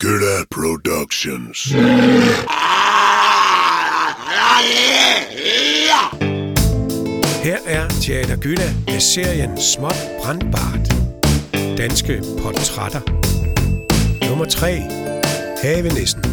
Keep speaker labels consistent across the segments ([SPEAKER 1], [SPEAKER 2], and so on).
[SPEAKER 1] Gylla Productions. Her er Teater Gylla med serien Småt Brandbart. Danske portrætter. Nummer 3. Havenissen.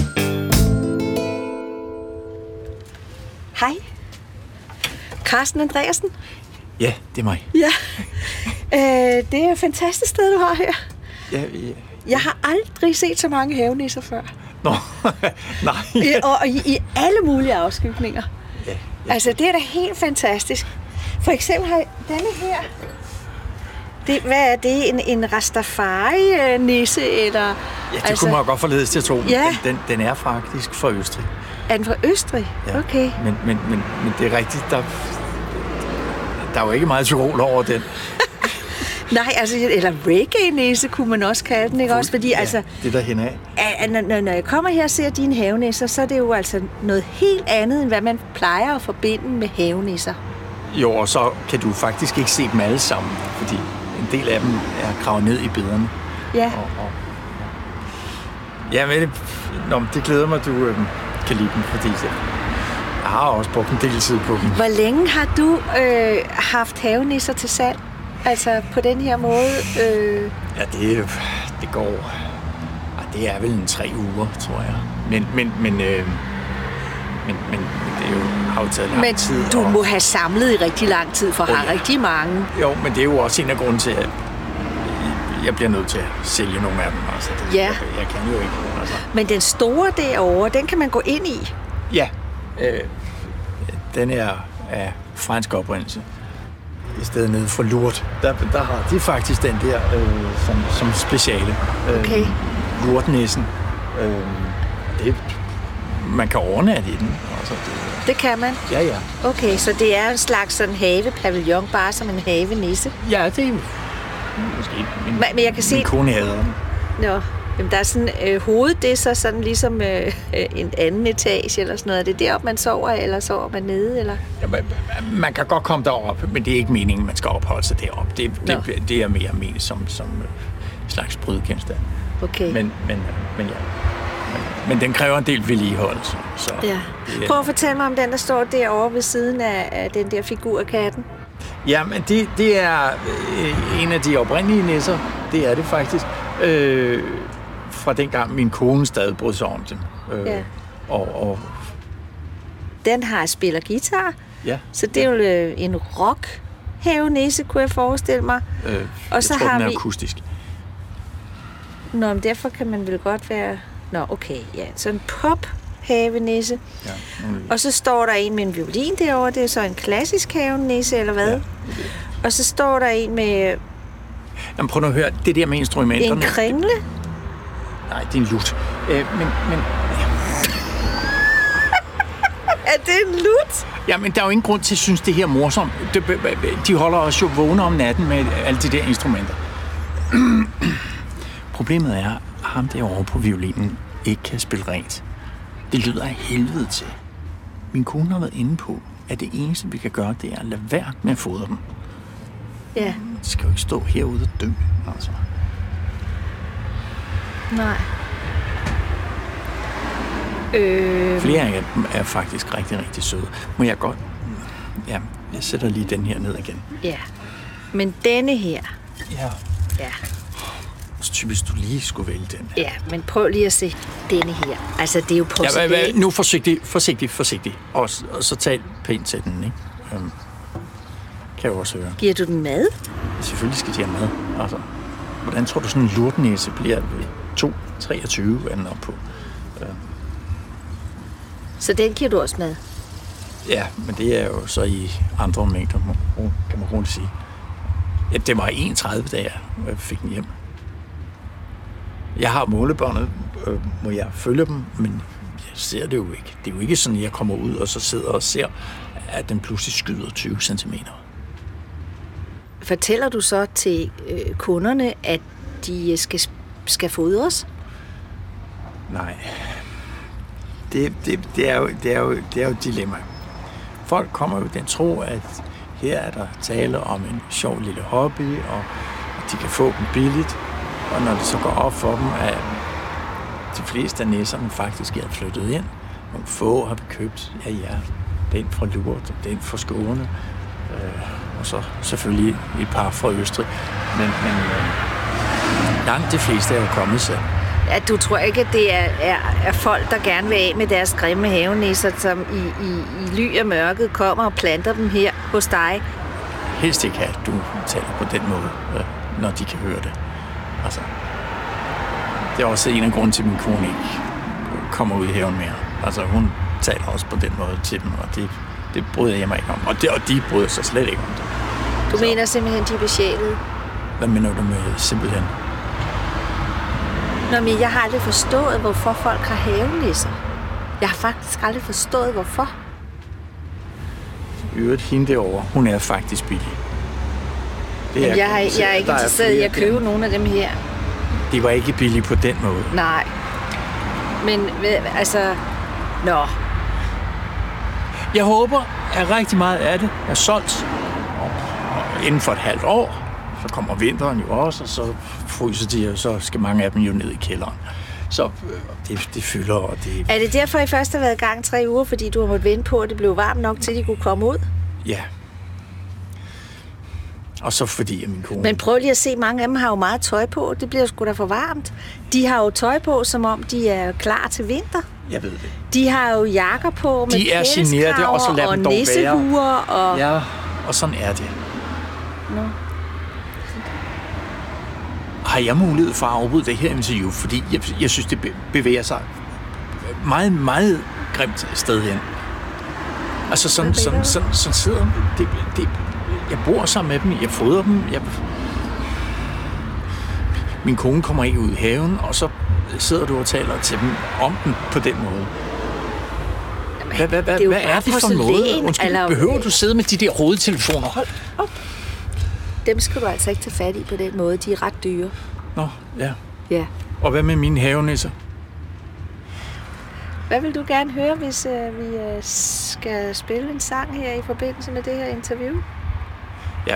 [SPEAKER 2] Hej. Carsten Andreasen?
[SPEAKER 3] Ja, det er mig.
[SPEAKER 2] Ja. Det er et fantastisk sted, du har her.
[SPEAKER 3] Ja.
[SPEAKER 2] Jeg har aldrig set så mange havenisser før.
[SPEAKER 3] Nå, nej.
[SPEAKER 2] Og i alle mulige afskygninger.
[SPEAKER 3] Ja.
[SPEAKER 2] Altså, det er da helt fantastisk. For eksempel har denne her... hvad er det? En Rastafari-nisse, eller...
[SPEAKER 3] Ja, det kunne man godt forledes til at tro.
[SPEAKER 2] Ja.
[SPEAKER 3] Den er faktisk fra Østrig.
[SPEAKER 2] Er den fra Østrig?
[SPEAKER 3] Ja.
[SPEAKER 2] Okay.
[SPEAKER 3] Men det er rigtigt, der er jo ikke meget Tyrol over den.
[SPEAKER 2] Nej, altså, eller reggae-nisse kunne man også kalde den, ikke også? Fordi,
[SPEAKER 3] ja,
[SPEAKER 2] altså...
[SPEAKER 3] det der hen af.
[SPEAKER 2] Når jeg kommer her og ser dine havenisser, så er det jo altså noget helt andet, end hvad man plejer at forbinde med havenisser.
[SPEAKER 3] Jo, og så kan du faktisk ikke se dem alle sammen, fordi en del af dem er gravet ned i bederne.
[SPEAKER 2] Ja.
[SPEAKER 3] Ja, men det glæder mig, du kan lide dem, fordi jeg har også brugt en del tid på dem.
[SPEAKER 2] Hvor længe har du haft havenisser til salg? Altså på den her måde?
[SPEAKER 3] Ja, det går... Det er vel 3 uger, tror jeg. Men det er jo, har jo taget lang tid.
[SPEAKER 2] Men du må have samlet i rigtig lang tid, for har rigtig mange.
[SPEAKER 3] Jo, men det er jo også en af grunden til, at jeg bliver nødt til at sælge nogle af dem. Altså, jeg kan jo ikke. Altså.
[SPEAKER 2] Men den store derovre, den kan man gå ind i?
[SPEAKER 3] Ja. Den er af fransk oprindelse. I stedet nede for Lourdes. Der har de faktisk den der som speciale.
[SPEAKER 2] Okay.
[SPEAKER 3] Lourdesnissen. Man kan overnatte i den. Altså,
[SPEAKER 2] det kan man?
[SPEAKER 3] Ja.
[SPEAKER 2] Okay, så det er en slags sådan havepavillon, bare som en havenisse?
[SPEAKER 3] Ja, det er måske
[SPEAKER 2] men jeg kan se...
[SPEAKER 3] Min kone hader den.
[SPEAKER 2] Nå, jamen, der er sådan hovedet, det er så sådan ligesom en anden etage eller sådan noget. Er det deroppe, man sover, eller sover man nede, eller?
[SPEAKER 3] Ja, man kan godt komme derop, men det er ikke meningen, man skal opholde sig deroppe. Det er mere ment som en slags brydgenstand.
[SPEAKER 2] Okay.
[SPEAKER 3] Men ja. Men den kræver en del vedligeholdelse. Så
[SPEAKER 2] ja. Prøv at fortælle mig om den, der står derovre ved siden af den der figur af katten.
[SPEAKER 3] Ja, men det er en af de oprindelige nisser. Det er det faktisk. Fra dengang min kone stadig brød sig om den.
[SPEAKER 2] Ja.
[SPEAKER 3] Og
[SPEAKER 2] den har spiller guitar.
[SPEAKER 3] Ja.
[SPEAKER 2] Så det er jo en rock havenisse, kunne jeg forestille mig.
[SPEAKER 3] Og så har den er akustisk.
[SPEAKER 2] Nå, men derfor kan man vel godt være... Nå, okay, ja. Så en pop-havenisse.
[SPEAKER 3] Ja,
[SPEAKER 2] og så står der en med en violin derovre. Det er så en klassisk havenisse, eller hvad? Ja, og så står der en med...
[SPEAKER 3] Jamen, prøv nu at høre. Det der med instrumenterne...
[SPEAKER 2] En kringle?
[SPEAKER 3] Nej, det er en lut. Men...
[SPEAKER 2] Er det en lut?
[SPEAKER 3] Ja, men der er jo ingen grund til at synes, det her er morsomt. De holder os jo vågne om natten med alle de der instrumenter. Problemet er, at ham derovre på violinen ikke kan spille rent. Det lyder af helvede til. Min kone har været inde på, at det eneste, vi kan gøre, det er at lade være med at fodre dem.
[SPEAKER 2] Ja.
[SPEAKER 3] De skal jo ikke stå herude og dø, altså.
[SPEAKER 2] Nej.
[SPEAKER 3] Flere af dem er faktisk rigtig, rigtig søde. Må jeg godt... Ja, jeg sætter lige den her ned igen.
[SPEAKER 2] Ja. Men denne her... Ja.
[SPEAKER 3] Så typisk, du lige skulle vælge den.
[SPEAKER 2] Ja, men prøv lige at se denne her. Altså, det er jo porcelæn.
[SPEAKER 3] Ja, nu forsigtig. Og så tal pænt til den, ikke? Kan jeg også høre.
[SPEAKER 2] Giver du den mad?
[SPEAKER 3] Selvfølgelig skal de have mad. Altså, hvordan tror du, sådan en lurtnæse bliver 2,23 er den op på?
[SPEAKER 2] Så den giver du også mad?
[SPEAKER 3] Ja, men det er jo så i andre mængder, kan man roligt sige. Ja, det var 31, da jeg fik den hjem. Jeg har målebåndet, må jeg følge dem, men jeg ser det jo ikke. Det er jo ikke sådan, at jeg kommer ud og så sidder og ser, at den pludselig skyder 20 cm.
[SPEAKER 2] Fortæller du så til kunderne, at de skal fodres?
[SPEAKER 3] Nej. Det er jo et dilemma. Folk kommer jo den tro, at her er der tale om en sjov lille hobby, og de kan få dem billigt. Og når det så går op for dem, at de fleste af nisserne faktisk er flyttet ind. Nogle få har vi købt, den fra Lourdes, den fra Skåne, og så selvfølgelig et par fra Østrig. Men langt de fleste er jo kommet selv.
[SPEAKER 2] Ja, du tror ikke, at det er folk, der gerne vil af med deres grimme havenisser, som i ly af mørket kommer og planter dem her hos dig?
[SPEAKER 3] Helst ikke, at du taler på den måde, når de kan høre det. Altså, det er også en af grunden til, at min kone ikke kommer ud i haven mere. Altså, hun taler også på den måde til dem, og det bryder jeg mig ikke om. Og de bryder sig slet ikke om det.
[SPEAKER 2] Du mener simpelthen, de er besjælede?
[SPEAKER 3] Hvad mener du med simpelthen?
[SPEAKER 2] Nå, men jeg har aldrig forstået, hvorfor folk har havenisser. Jeg har faktisk aldrig forstået, hvorfor.
[SPEAKER 3] I øvrigt, hende derovre, hun er faktisk billig.
[SPEAKER 2] Men jeg er ikke interesseret i at købe nogle af dem her.
[SPEAKER 3] De var ikke billige på den måde.
[SPEAKER 2] Nej. Men altså... Nå.
[SPEAKER 3] Jeg håber, at rigtig meget af det er solgt. Og inden for et halvt år, så kommer vinteren jo også, og så fryser de, og så skal mange af dem jo ned i kælderen. Så det fylder, og det...
[SPEAKER 2] Er det derfor, I først har været i gang 3 uger, fordi du har måttet vente på, at det blev varmt nok, til de kunne komme ud?
[SPEAKER 3] Ja. Og så fordi min kone...
[SPEAKER 2] Men prøv lige at se, mange af dem har jo meget tøj på. Det bliver sgu da for varmt. De har jo tøj på, som om de er klar til vinter.
[SPEAKER 3] Jeg ved det.
[SPEAKER 2] De har jo jakker på med
[SPEAKER 3] pelskraver
[SPEAKER 2] og nissehuer. Og...
[SPEAKER 3] Ja, og sådan er det.
[SPEAKER 2] Nå.
[SPEAKER 3] Har jeg mulighed for at afbryde det her interview, fordi jeg synes, det bevæger sig meget, meget grimt sted hen. Altså sådan sidder det. Jeg bor sammen med dem, jeg fodrer dem. Min kone kommer ikke ud i haven, og så sidder du og taler til dem om den på den måde. Hvad er det for en måde? Undskyld, behøver du sidde med de der rodetelefoner? Hold op.
[SPEAKER 2] Dem skal du altså ikke tage fat i på den måde. De er ret dyre.
[SPEAKER 3] Nå, ja.
[SPEAKER 2] Ja.
[SPEAKER 3] Og hvad med mine havenisser?
[SPEAKER 2] Hvad vil du gerne høre, hvis vi skal spille en sang her i forbindelse med det her interview?
[SPEAKER 3] Ja,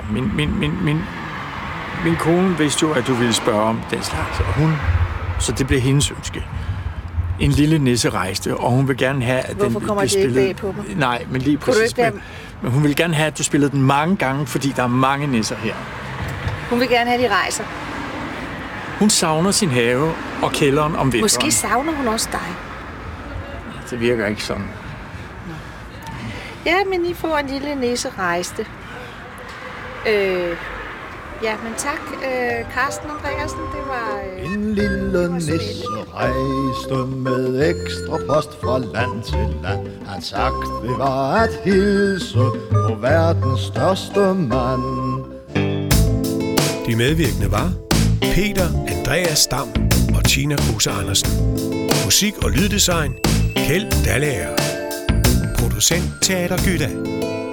[SPEAKER 3] min kone vidste jo, at du ville spørge om den slags, og så det blev hendes ønske. En lille nisse rejste, og hun vil gerne have, at
[SPEAKER 2] Hvorfor kommer det ikke bag på mig?
[SPEAKER 3] Nej, men lige præcis. Men hun vil gerne have, at du spillede den mange gange, fordi der er mange nisser her.
[SPEAKER 2] Hun vil gerne have, at de rejser.
[SPEAKER 3] Hun savner sin have og kælderen om vinteren.
[SPEAKER 2] Måske savner hun også dig.
[SPEAKER 3] Det virker ikke sådan.
[SPEAKER 2] Ja, men I får en lille nisse rejste. Ja, men tak, Carsten Andreasen. Det var...
[SPEAKER 4] En lille nisse rejste med ekstra post fra land til land. Han sagt, det var at hilse på verdens største mand.
[SPEAKER 1] De medvirkende var Peter Andreas Stam og Tina Kruse Andersen. Musik og lyddesign Kjeld Dallager. Producent Teater Gyda.